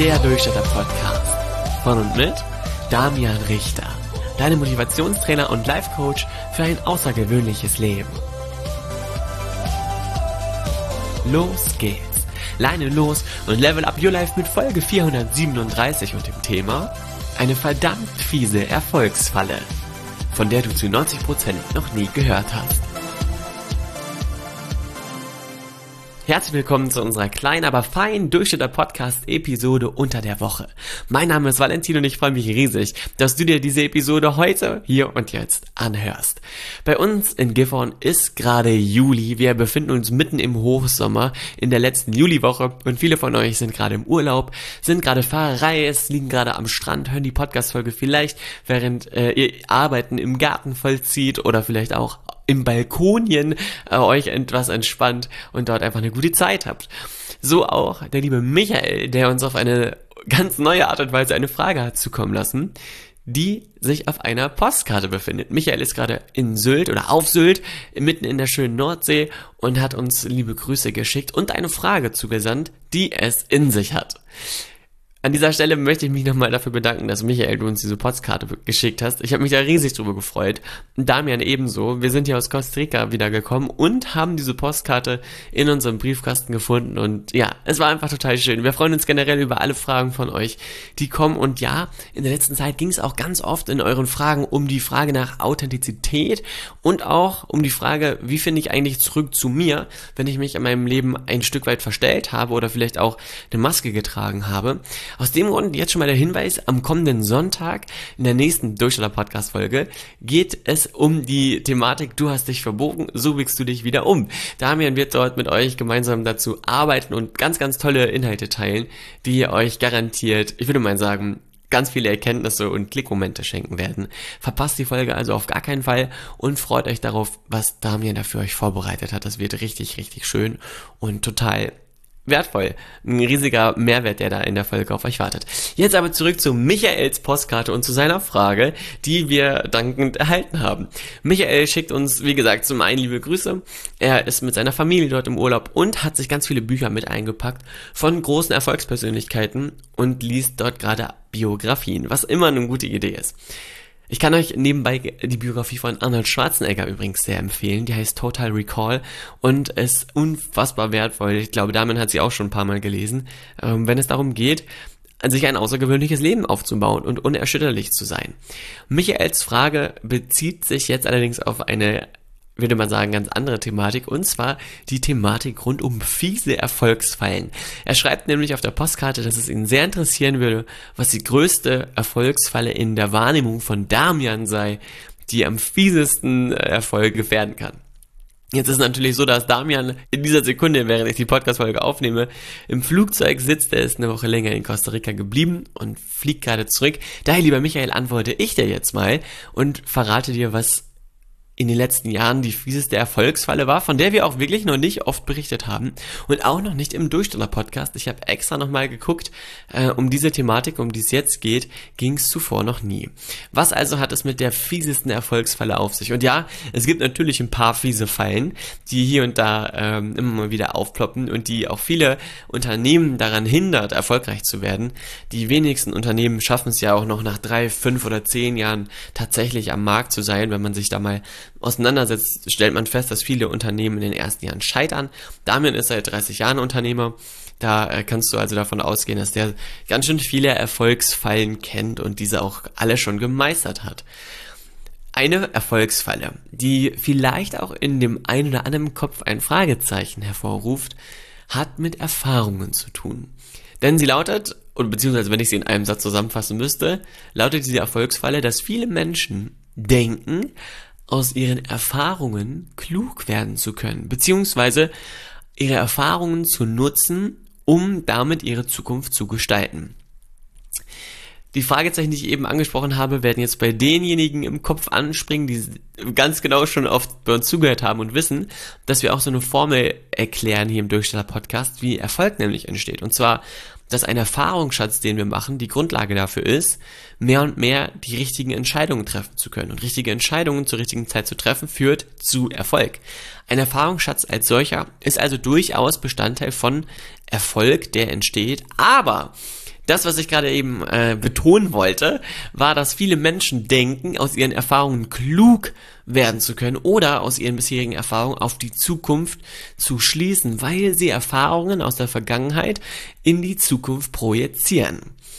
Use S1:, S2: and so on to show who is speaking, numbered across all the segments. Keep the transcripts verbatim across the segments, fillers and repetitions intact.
S1: der Durchstarter-Podcast von und mit Damian Richter, deinem Motivationstrainer und Life-Coach für ein außergewöhnliches Leben. Los geht's! Leine los und level up your life mit Folge vierhundertsiebenunddreißig und dem Thema eine verdammt fiese Erfolgsfalle, von der du zu neunzig Prozent noch nie gehört hast. Herzlich willkommen zu unserer kleinen, aber feinen Durchstarter-Podcast-Episode unter der Woche. Mein Name ist Valentin und ich freue mich riesig, dass du dir diese Episode heute, hier und jetzt anhörst. Bei uns in Gifhorn ist gerade Juli. Wir befinden uns mitten im Hochsommer in der letzten Juliwoche und viele von euch sind gerade im Urlaub, sind gerade Fahrerreis, liegen gerade am Strand, hören die Podcast-Folge vielleicht, während äh, ihr Arbeiten im Garten vollzieht oder vielleicht auch im Balkonien äh, euch etwas entspannt und dort einfach eine gute Zeit habt. So auch der liebe Michael, der uns auf eine ganz neue Art und Weise eine Frage hat zukommen lassen, die sich auf einer Postkarte befindet. Michael ist gerade in Sylt oder auf Sylt, mitten in der schönen Nordsee und hat uns liebe Grüße geschickt und eine Frage zugesandt, die es in sich hat. An dieser Stelle möchte ich mich nochmal dafür bedanken, dass Michael, du uns diese Postkarte geschickt hast. Ich habe mich da riesig drüber gefreut. Und Damian ebenso. Wir sind hier aus Costa Rica wiedergekommen und haben diese Postkarte in unserem Briefkasten gefunden. Und ja, es war einfach total schön. Wir freuen uns generell über alle Fragen von euch, die kommen. Und ja, in der letzten Zeit ging es auch ganz oft in euren Fragen um die Frage nach Authentizität und auch um die Frage, wie finde ich eigentlich zurück zu mir, wenn ich mich in meinem Leben ein Stück weit verstellt habe oder vielleicht auch eine Maske getragen habe. Aus dem Grund jetzt schon mal der Hinweis, am kommenden Sonntag in der nächsten Durchstarter-Podcast-Folge geht es um die Thematik, du hast dich verbogen, so biegst du dich wieder um. Damian wird dort mit euch gemeinsam dazu arbeiten und ganz, ganz tolle Inhalte teilen, die euch garantiert, ich würde mal sagen, ganz viele Erkenntnisse und Klickmomente schenken werden. Verpasst die Folge also auf gar keinen Fall und freut euch darauf, was Damian da für euch vorbereitet hat. Das wird richtig, richtig schön und total wertvoll. Ein riesiger Mehrwert, der da in der Folge auf euch wartet. Jetzt aber zurück zu Michaels Postkarte und zu seiner Frage, die wir dankend erhalten haben. Michael schickt uns, wie gesagt, zum einen liebe Grüße. Er ist mit seiner Familie dort im Urlaub und hat sich ganz viele Bücher mit eingepackt von großen Erfolgspersönlichkeiten und liest dort gerade Biografien, was immer eine gute Idee ist. Ich kann euch nebenbei die Biografie von Arnold Schwarzenegger übrigens sehr empfehlen. Die heißt Total Recall und ist unfassbar wertvoll. Ich glaube, Damian hat sie auch schon ein paar Mal gelesen, ähm, wenn es darum geht, sich ein außergewöhnliches Leben aufzubauen und unerschütterlich zu sein. Michaels Frage bezieht sich jetzt allerdings auf eine, würde man sagen, ganz andere Thematik, und zwar die Thematik rund um fiese Erfolgsfallen. Er schreibt nämlich auf der Postkarte, dass es ihn sehr interessieren würde, was die größte Erfolgsfalle in der Wahrnehmung von Damian sei, die am fiesesten Erfolg gefährden kann. Jetzt ist es natürlich so, dass Damian in dieser Sekunde, während ich die Podcast-Folge aufnehme, im Flugzeug sitzt. Er ist eine Woche länger in Costa Rica geblieben und fliegt gerade zurück. Daher, lieber Michael, antworte ich dir jetzt mal und verrate dir, was in den letzten Jahren die fieseste Erfolgsfalle war, von der wir auch wirklich noch nicht oft berichtet haben und auch noch nicht im Durchstarter-Podcast. Ich habe extra nochmal geguckt, äh, um diese Thematik, um die es jetzt geht, ging es zuvor noch nie. Was also hat es mit der fiesesten Erfolgsfalle auf sich? Und ja, es gibt natürlich ein paar fiese Fallen, die hier und da ähm, immer mal wieder aufploppen und die auch viele Unternehmen daran hindert, erfolgreich zu werden. Die wenigsten Unternehmen schaffen es ja auch noch nach drei, fünf oder zehn Jahren tatsächlich am Markt zu sein. Wenn man sich da mal auseinandersetzt, stellt man fest, dass viele Unternehmen in den ersten Jahren scheitern. Damian ist seit dreißig Jahren Unternehmer. Da äh, kannst du also davon ausgehen, dass der ganz schön viele Erfolgsfallen kennt und diese auch alle schon gemeistert hat. Eine Erfolgsfalle, die vielleicht auch in dem einen oder anderen Kopf ein Fragezeichen hervorruft, hat mit Erfahrungen zu tun. Denn sie lautet, oder beziehungsweise wenn ich sie in einem Satz zusammenfassen müsste, lautet diese Erfolgsfalle, dass viele Menschen denken, aus ihren Erfahrungen klug werden zu können, beziehungsweise ihre Erfahrungen zu nutzen, um damit ihre Zukunft zu gestalten. Die Fragezeichen, die ich eben angesprochen habe, werden jetzt bei denjenigen im Kopf anspringen, die ganz genau schon oft bei uns zugehört haben und wissen, dass wir auch so eine Formel erklären hier im Durchstarter-Podcast, wie Erfolg nämlich entsteht. Und zwar, dass ein Erfahrungsschatz, den wir machen, die Grundlage dafür ist, mehr und mehr die richtigen Entscheidungen treffen zu können. Und richtige Entscheidungen zur richtigen Zeit zu treffen, führt zu Erfolg. Ein Erfahrungsschatz als solcher ist also durchaus Bestandteil von Erfolg, der entsteht, aber Das, was ich gerade eben äh, betonen wollte, war, dass viele Menschen denken, aus ihren Erfahrungen klug werden zu können oder aus ihren bisherigen Erfahrungen auf die Zukunft zu schließen, weil sie Erfahrungen aus der Vergangenheit in die Zukunft projizieren.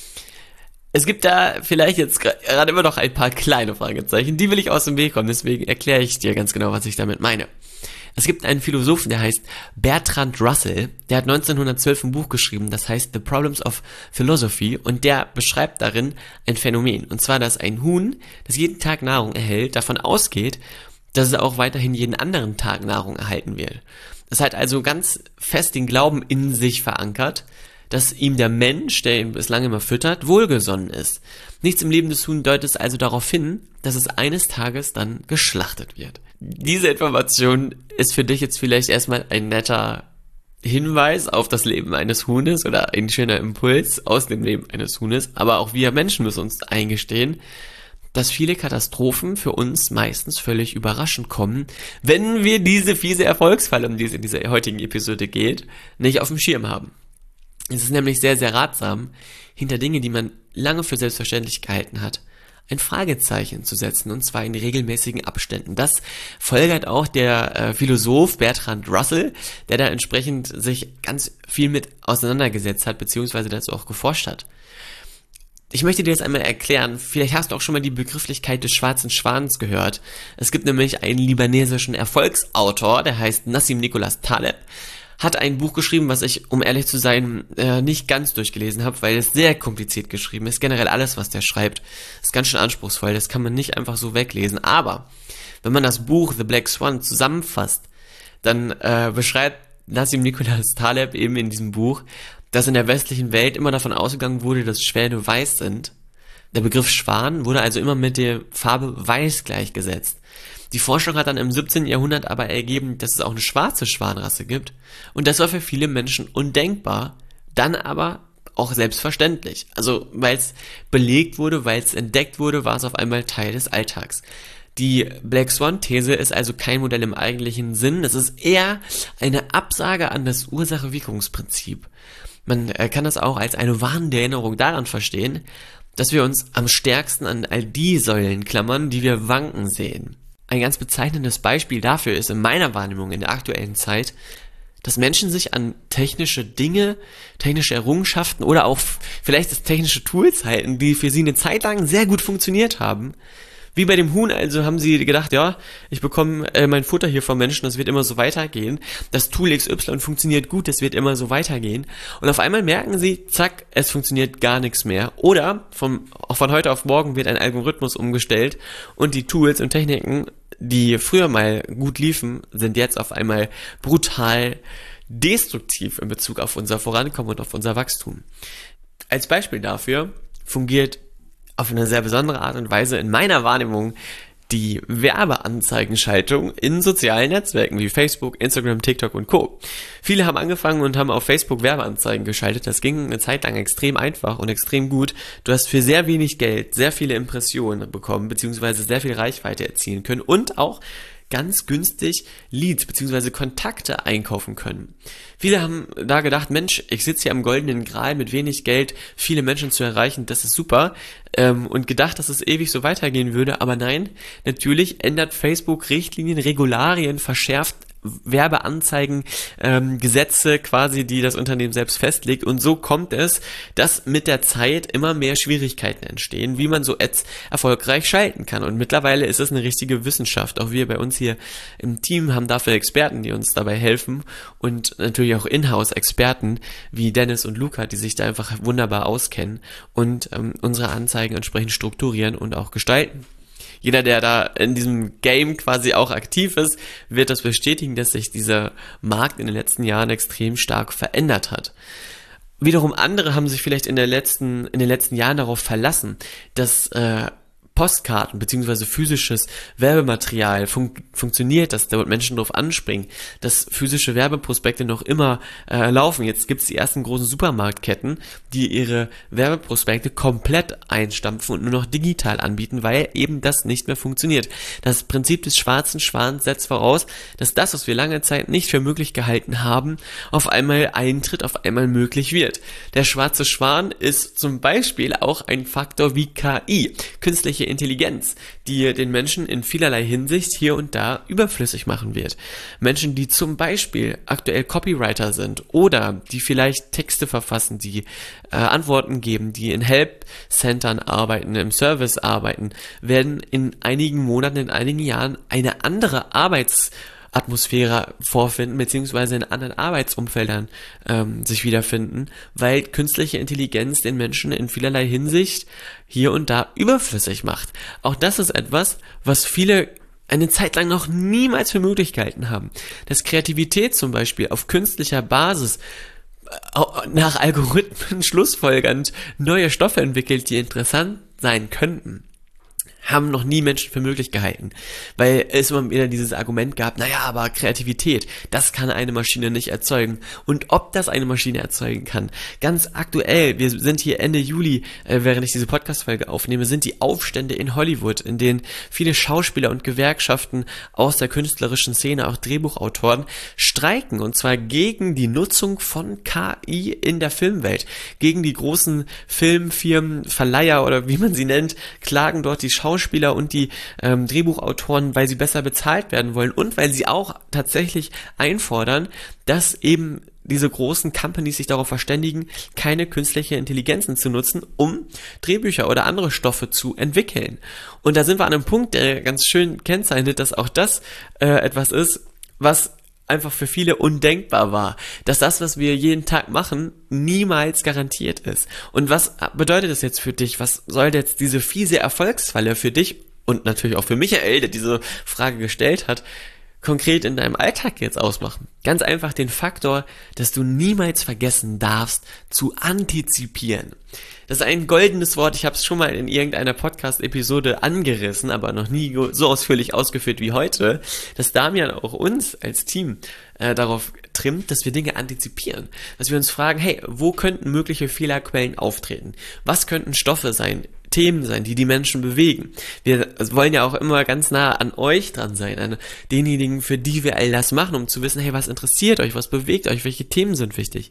S1: Es gibt da vielleicht jetzt gerade immer noch ein paar kleine Fragezeichen, die will ich aus dem Weg kommen, deswegen erkläre ich dir ganz genau, was ich damit meine. Es gibt einen Philosophen, der heißt Bertrand Russell, der hat neunzehnhundertzwölf ein Buch geschrieben, das heißt The Problems of Philosophy, und der beschreibt darin ein Phänomen, und zwar, dass ein Huhn, das jeden Tag Nahrung erhält, davon ausgeht, dass es auch weiterhin jeden anderen Tag Nahrung erhalten wird. Es hat also ganz fest den Glauben in sich verankert, dass ihm der Mensch, der ihn bislang immer füttert, wohlgesonnen ist. Nichts im Leben des Huhns deutet es also darauf hin, dass es eines Tages dann geschlachtet wird. Diese Information ist für dich jetzt vielleicht erstmal ein netter Hinweis auf das Leben eines Huhnes oder ein schöner Impuls aus dem Leben eines Huhnes, aber auch wir Menschen müssen uns eingestehen, dass viele Katastrophen für uns meistens völlig überraschend kommen, wenn wir diese fiese Erfolgsfalle, um die es in dieser heutigen Episode geht, nicht auf dem Schirm haben. Es ist nämlich sehr, sehr ratsam, hinter Dinge, die man lange für selbstverständlich gehalten hat, ein Fragezeichen zu setzen, und zwar in regelmäßigen Abständen. Das folgert auch der äh, Philosoph Bertrand Russell, der da entsprechend sich ganz viel mit auseinandergesetzt hat, beziehungsweise dazu auch geforscht hat. Ich möchte dir das einmal erklären, vielleicht hast du auch schon mal die Begrifflichkeit des schwarzen Schwans gehört. Es gibt nämlich einen libanesischen Erfolgsautor, der heißt Nassim Nicholas Taleb, hat ein Buch geschrieben, was ich, um ehrlich zu sein, äh, nicht ganz durchgelesen habe, weil es sehr kompliziert geschrieben ist. Generell alles, was der schreibt, ist ganz schön anspruchsvoll. Das kann man nicht einfach so weglesen. Aber wenn man das Buch The Black Swan zusammenfasst, dann äh, beschreibt Nassim Nicholas Taleb eben in diesem Buch, dass in der westlichen Welt immer davon ausgegangen wurde, dass Schwäne weiß sind. Der Begriff Schwan wurde also immer mit der Farbe weiß gleichgesetzt. Die Forschung hat dann im siebzehnten Jahrhundert aber ergeben, dass es auch eine schwarze Schwanrasse gibt, und das war für viele Menschen undenkbar, dann aber auch selbstverständlich. Also weil es belegt wurde, weil es entdeckt wurde, war es auf einmal Teil des Alltags. Die Black Swan-These ist also kein Modell im eigentlichen Sinn, es ist eher eine Absage an das Ursache-Wirkungsprinzip. Man kann das auch als eine warnende Erinnerung daran verstehen, dass wir uns am stärksten an all die Säulen klammern, die wir wanken sehen. Ein ganz bezeichnendes Beispiel dafür ist in meiner Wahrnehmung in der aktuellen Zeit, dass Menschen sich an technische Dinge, technische Errungenschaften oder auch vielleicht das technische Tools halten, die für sie eine Zeit lang sehr gut funktioniert haben. Wie bei dem Huhn, also haben sie gedacht, ja, ich bekomme äh, mein Futter hier vom Menschen, das wird immer so weitergehen. Das Tool X Y funktioniert gut, das wird immer so weitergehen. Und auf einmal merken sie, zack, es funktioniert gar nichts mehr. Oder vom, auch von heute auf morgen wird ein Algorithmus umgestellt und die Tools und Techniken, die früher mal gut liefen, sind jetzt auf einmal brutal destruktiv in Bezug auf unser Vorankommen und auf unser Wachstum. Als Beispiel dafür fungiert auf eine sehr besondere Art und Weise in meiner Wahrnehmung die Werbeanzeigenschaltung in sozialen Netzwerken wie Facebook, Instagram, TikTok und Co. Viele haben angefangen und haben auf Facebook Werbeanzeigen geschaltet. Das ging eine Zeit lang extrem einfach und extrem gut. Du hast für sehr wenig Geld sehr viele Impressionen bekommen, beziehungsweise sehr viel Reichweite erzielen können und auch ganz günstig Leads bzw. Kontakte einkaufen können. Viele haben da gedacht, Mensch, ich sitze hier am goldenen Gral mit wenig Geld, viele Menschen zu erreichen, das ist super, ähm, und gedacht, dass es ewig so weitergehen würde, aber nein, natürlich ändert Facebook Richtlinien, Regularien, verschärft Werbeanzeigen, ähm, Gesetze quasi, die das Unternehmen selbst festlegt, und so kommt es, dass mit der Zeit immer mehr Schwierigkeiten entstehen, wie man so Ads erfolgreich schalten kann, und mittlerweile ist es eine richtige Wissenschaft. Auch wir bei uns hier im Team haben dafür Experten, die uns dabei helfen, und natürlich auch Inhouse-Experten wie Dennis und Luca, die sich da einfach wunderbar auskennen und ähm, unsere Anzeigen entsprechend strukturieren und auch gestalten. Jeder, der da in diesem Game quasi auch aktiv ist, wird das bestätigen, dass sich dieser Markt in den letzten Jahren extrem stark verändert hat. Wiederum andere haben sich vielleicht in der letzten, in den letzten Jahren darauf verlassen, dass äh, Postkarten beziehungsweise physisches Werbematerial fun- funktioniert, dass dort Menschen drauf anspringen, dass physische Werbeprospekte noch immer äh, laufen. Jetzt gibt es die ersten großen Supermarktketten, die ihre Werbeprospekte komplett einstampfen und nur noch digital anbieten, weil eben das nicht mehr funktioniert. Das Prinzip des schwarzen Schwans setzt voraus, dass das, was wir lange Zeit nicht für möglich gehalten haben, auf einmal eintritt, auf einmal möglich wird. Der schwarze Schwan ist zum Beispiel auch ein Faktor wie K I, künstliche Intelligenz, die den Menschen in vielerlei Hinsicht hier und da überflüssig machen wird. Menschen, die zum Beispiel aktuell Copywriter sind oder die vielleicht Texte verfassen, die äh, Antworten geben, die in Help-Centern arbeiten, im Service arbeiten, werden in einigen Monaten, in einigen Jahren eine andere Arbeits- Atmosphäre vorfinden, beziehungsweise in anderen Arbeitsumfeldern ähm, sich wiederfinden, weil künstliche Intelligenz den Menschen in vielerlei Hinsicht hier und da überflüssig macht. Auch das ist etwas, was viele eine Zeit lang noch niemals für möglich gehalten haben. Dass Kreativität zum Beispiel auf künstlicher Basis äh, nach Algorithmen schlussfolgernd neue Stoffe entwickelt, die interessant sein könnten, haben noch nie Menschen für möglich gehalten, weil es immer wieder dieses Argument gab, naja, aber Kreativität, das kann eine Maschine nicht erzeugen. Und ob das eine Maschine erzeugen kann, ganz aktuell, wir sind hier Ende Juli, äh, während ich diese Podcast-Folge aufnehme, sind die Aufstände in Hollywood, in denen viele Schauspieler und Gewerkschaften aus der künstlerischen Szene, auch Drehbuchautoren, streiken, und zwar gegen die Nutzung von K I in der Filmwelt. Gegen die großen Filmfirmen, Verleiher oder wie man sie nennt, klagen dort die Schauspieler Schauspieler und die ähm, Drehbuchautoren, weil sie besser bezahlt werden wollen und weil sie auch tatsächlich einfordern, dass eben diese großen Companies sich darauf verständigen, keine künstliche Intelligenzen zu nutzen, um Drehbücher oder andere Stoffe zu entwickeln. Und da sind wir an einem Punkt, der ganz schön kennzeichnet, dass auch das äh, etwas ist, was einfach für viele undenkbar war, dass das, was wir jeden Tag machen, niemals garantiert ist. Und was bedeutet das jetzt für dich? Was soll jetzt diese fiese Erfolgsfalle für dich und natürlich auch für Michael, der diese Frage gestellt hat, konkret in deinem Alltag jetzt ausmachen? Ganz einfach den Faktor, dass du niemals vergessen darfst, zu antizipieren. Das ist ein goldenes Wort, ich habe es schon mal in irgendeiner Podcast-Episode angerissen, aber noch nie so ausführlich ausgeführt wie heute, dass Damian auch uns als Team äh, darauf trimmt, dass wir Dinge antizipieren. Dass wir uns fragen, hey, wo könnten mögliche Fehlerquellen auftreten? Was könnten Stoffe sein, Themen sein, die die Menschen bewegen? Wir wollen ja auch immer ganz nah an euch dran sein, an denjenigen, für die wir all das machen, um zu wissen, hey, was interessiert euch, was bewegt euch, welche Themen sind wichtig?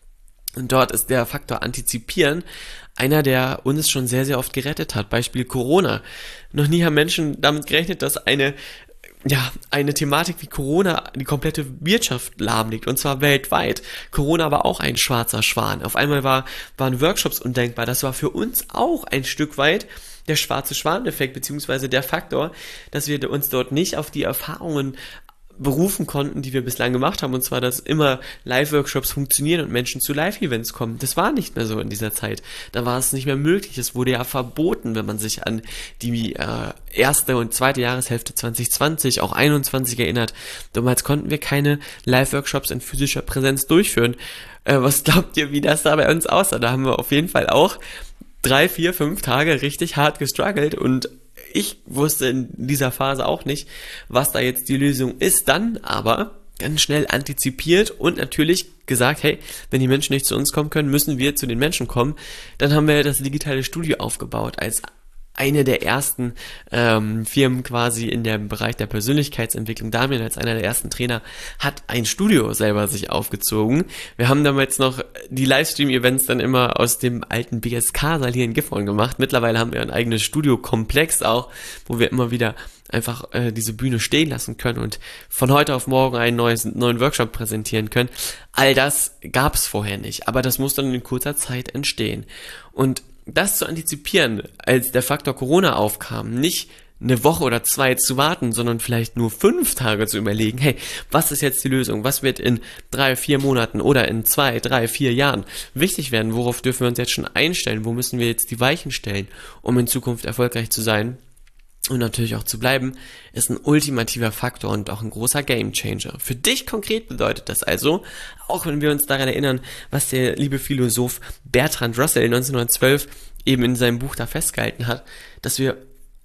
S1: Und dort ist der Faktor Antizipieren einer, der uns schon sehr, sehr oft gerettet hat. Beispiel Corona. Noch nie haben Menschen damit gerechnet, dass eine, ja, eine Thematik wie Corona die komplette Wirtschaft lahmlegt, und zwar weltweit. Corona war auch ein schwarzer Schwan. Auf einmal war, waren Workshops undenkbar. Das war für uns auch ein Stück weit der schwarze Schwan-Effekt, beziehungsweise der Faktor, dass wir uns dort nicht auf die Erfahrungen berufen konnten, die wir bislang gemacht haben, und zwar, dass immer Live-Workshops funktionieren und Menschen zu Live-Events kommen. Das war nicht mehr so in dieser Zeit. Da war es nicht mehr möglich. Es wurde ja verboten, wenn man sich an die äh, erste und zweite Jahreshälfte zwanzig zwanzig, auch einundzwanzig erinnert. Damals konnten wir keine Live-Workshops in physischer Präsenz durchführen. Äh, was glaubt ihr, wie das da bei uns aussah? Da haben wir auf jeden Fall auch drei, vier, fünf Tage richtig hart gestruggelt, und ich wusste in dieser Phase auch nicht, was da jetzt die Lösung ist, dann aber ganz schnell antizipiert und natürlich gesagt, hey, wenn die Menschen nicht zu uns kommen können, müssen wir zu den Menschen kommen. Dann haben wir das digitale Studio aufgebaut als eine der ersten ähm, Firmen quasi in dem Bereich der Persönlichkeitsentwicklung. Damian als einer der ersten Trainer hat ein Studio selber sich aufgezogen. Wir haben damals noch die Livestream-Events dann immer aus dem alten B S K-Saal hier in Gifhorn gemacht. Mittlerweile haben wir ein eigenes Studiokomplex auch, wo wir immer wieder einfach äh, diese Bühne stehen lassen können und von heute auf morgen einen neues, neuen Workshop präsentieren können. All das gab es vorher nicht, aber das muss dann in kurzer Zeit entstehen. Und das zu antizipieren, als der Faktor Corona aufkam, nicht eine Woche oder zwei zu warten, sondern vielleicht nur fünf Tage zu überlegen, hey, was ist jetzt die Lösung? Was wird in drei, vier Monaten oder in zwei, drei, vier Jahren wichtig werden? Worauf dürfen wir uns jetzt schon einstellen? Wo müssen wir jetzt die Weichen stellen, um in Zukunft erfolgreich zu sein? Und natürlich auch zu bleiben, ist ein ultimativer Faktor und auch ein großer Gamechanger. Für dich konkret bedeutet das also, auch wenn wir uns daran erinnern, was der liebe Philosoph Bertrand Russell neunzehnhundertzwölf eben in seinem Buch da festgehalten hat, dass wir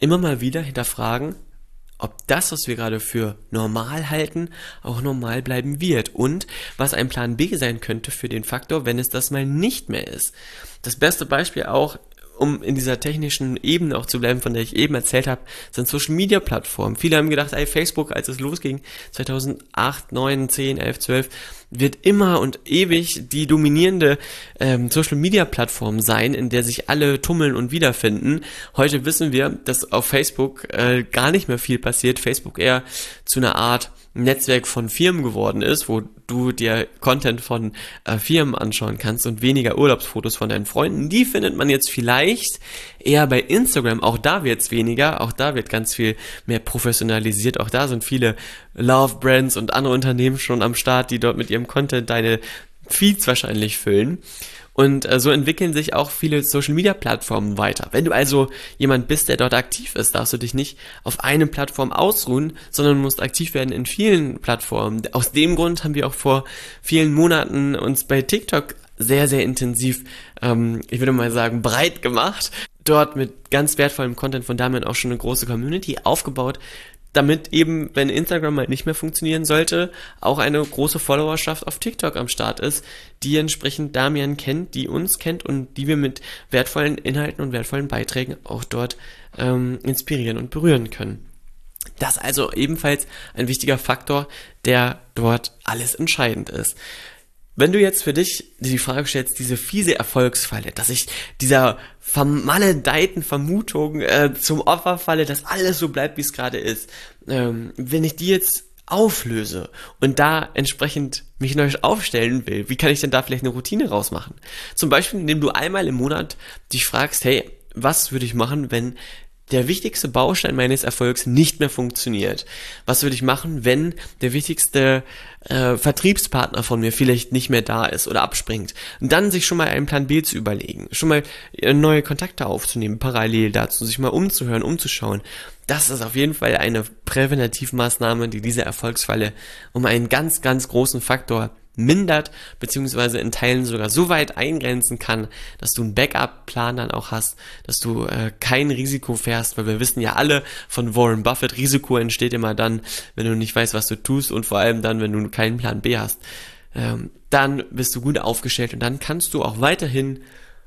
S1: immer mal wieder hinterfragen, ob das, was wir gerade für normal halten, auch normal bleiben wird und was ein Plan B sein könnte für den Faktor, wenn es das mal nicht mehr ist. Das beste Beispiel auch, um in dieser technischen Ebene auch zu bleiben, von der ich eben erzählt habe, sind Social-Media-Plattformen. Viele haben gedacht, ey, Facebook, als es losging, zweitausendacht, neun, zehn, elf, zwölf, wird immer und ewig die dominierende ähm, Social-Media-Plattform sein, in der sich alle tummeln und wiederfinden. Heute wissen wir, dass auf Facebook äh, gar nicht mehr viel passiert. Facebook eher zu einer Art Netzwerk von Firmen geworden ist, wo du dir Content von äh, Firmen anschauen kannst und weniger Urlaubsfotos von deinen Freunden. Die findet man jetzt vielleicht eher bei Instagram. Auch da wird's weniger, auch da wird ganz viel mehr professionalisiert. Auch da sind viele Love-Brands und andere Unternehmen schon am Start, die dort mit ihrem Content deine Feeds wahrscheinlich füllen. Und äh, so entwickeln sich auch viele Social-Media-Plattformen weiter. Wenn du also jemand bist, der dort aktiv ist, darfst du dich nicht auf eine Plattform ausruhen, sondern musst aktiv werden in vielen Plattformen. Aus dem Grund haben wir auch vor vielen Monaten uns bei TikTok sehr, sehr intensiv, ähm, ich würde mal sagen, breit gemacht. Dort mit ganz wertvollem Content von Damian auch schon eine große Community aufgebaut, damit eben, wenn Instagram mal nicht mehr funktionieren sollte, auch eine große Followerschaft auf TikTok am Start ist, die entsprechend Damian kennt, die uns kennt und die wir mit wertvollen Inhalten und wertvollen Beiträgen auch dort ähm, inspirieren und berühren können. Das also ebenfalls ein wichtiger Faktor, der dort alles entscheidend ist. Wenn du jetzt für dich die Frage stellst, diese fiese Erfolgsfalle, dass ich dieser vermaledeiten Vermutung äh, zum Opfer falle, dass alles so bleibt, wie es gerade ist, ähm, wenn ich die jetzt auflöse und da entsprechend mich neu aufstellen will, wie kann ich denn da vielleicht eine Routine rausmachen? Zum Beispiel, indem du einmal im Monat dich fragst, hey, was würde ich machen, wenn der wichtigste Baustein meines Erfolgs nicht mehr funktioniert? Was würde ich machen, wenn der wichtigste äh, Vertriebspartner von mir vielleicht nicht mehr da ist oder abspringt? Und dann sich schon mal einen Plan B zu überlegen, schon mal neue Kontakte aufzunehmen, parallel dazu, sich mal umzuhören, umzuschauen. Das ist auf jeden Fall eine Präventivmaßnahme, die diese Erfolgsfalle um einen ganz, ganz großen Faktor mindert, beziehungsweise in Teilen sogar so weit eingrenzen kann, dass du einen Backup-Plan dann auch hast, dass du äh, kein Risiko fährst, weil wir wissen ja alle von Warren Buffett, Risiko entsteht immer dann, wenn du nicht weißt, was du tust und vor allem dann, wenn du keinen Plan B hast. Ähm, dann bist du gut aufgestellt und dann kannst du auch weiterhin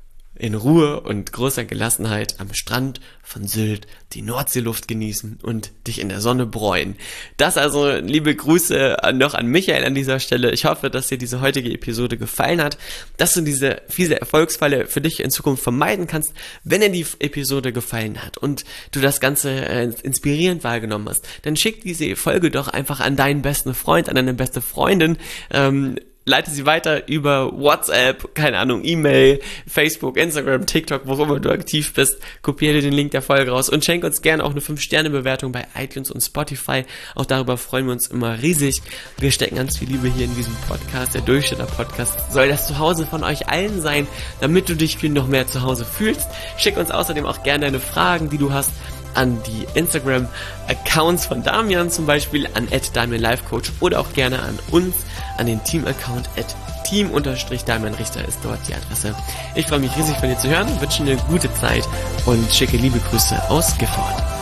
S1: in Ruhe und großer Gelassenheit am Strand von Sylt die Nordseeluft genießen und dich in der Sonne bräuen. Das also, liebe Grüße noch an Michael an dieser Stelle. Ich hoffe, dass dir diese heutige Episode gefallen hat, dass du diese fiese Erfolgsfalle für dich in Zukunft vermeiden kannst. Wenn dir die Episode gefallen hat und du das Ganze äh, inspirierend wahrgenommen hast, dann schick diese Folge doch einfach an deinen besten Freund, an deine beste Freundin, ähm, leite sie weiter über WhatsApp, keine Ahnung, E-Mail, Facebook, Instagram, TikTok, wo immer du aktiv bist. Kopiere dir den Link der Folge raus und schenke uns gerne auch eine fünf Sterne Bewertung bei iTunes und Spotify. Auch darüber freuen wir uns immer riesig. Wir stecken ganz viel Liebe hier in diesem Podcast. Der Durchschnitter-Podcast soll das Zuhause von euch allen sein, damit du dich viel noch mehr zu Hause fühlst. Schick uns außerdem auch gerne deine Fragen, die du hast, an die Instagram-Accounts von Damian zum Beispiel, an at damianlifecoach oder auch gerne an uns, an den Team-Account at team-damianrichter ist dort die Adresse. Ich freue mich riesig von dir zu hören, wünsche eine gute Zeit und schicke liebe Grüße aus Gifhorn.